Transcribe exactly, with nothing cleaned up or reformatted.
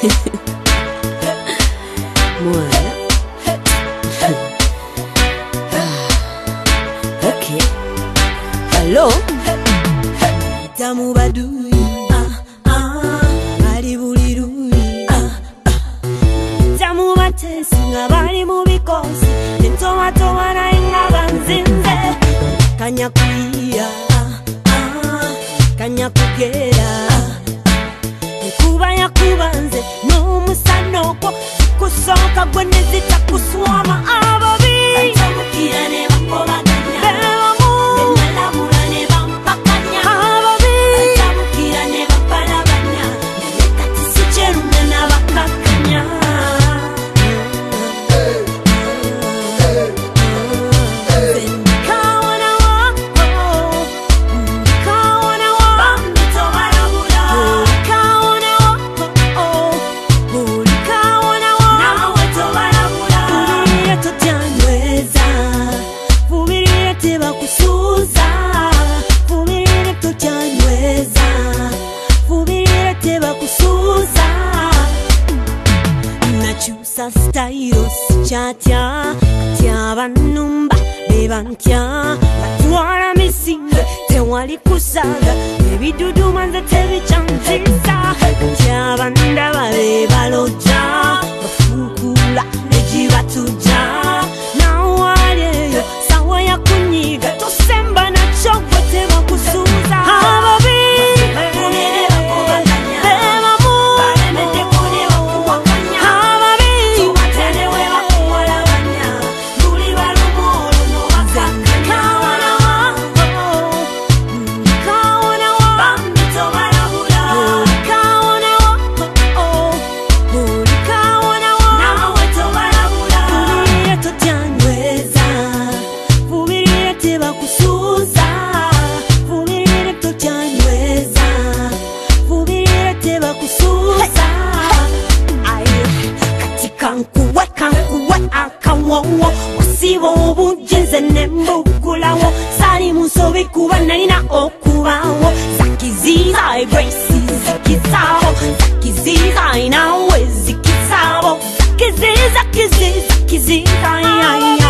Mwana. Okay. Hello. Tamu badui. Ah ah. Bali bulirui. Ah ah. Tamu batesi ngabali mu bikosi. Ntomato wana inga banzinze. Kanya kuia. Ah ah. Kanya kugera. Kuba ya kubanze no musanoko kusoka gwenezi takuswama ababi atamukira ne bakobaganya belamu benalabula ne bampakanya ababi atamukira ne bapalabanya nekati sicherume na bakakanya Stylos chatia tia banumba bebantya batwara misinga tewali kusaga ebidudu manze tebichantisa tia banda bale baloja bafukula nejibatuja nawaleyo sawa ya kunyiga tosemba na chokwe tema kusuza ababi wasibo bujinze nembukulawo sali musobe kuba nalina okubawo zakiziza grace zikizawo zakiziza inawe zikizabo zakiziza kiziza kiziza